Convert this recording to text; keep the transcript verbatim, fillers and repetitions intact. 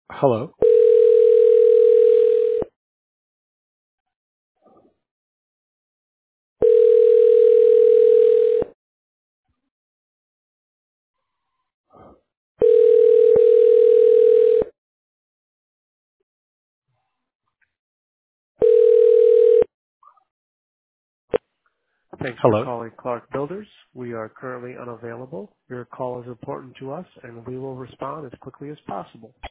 Hello. Thanks for Hello. calling Clark Builders. We are currently unavailable. Your call is important to us, and we will respond as quickly as possible.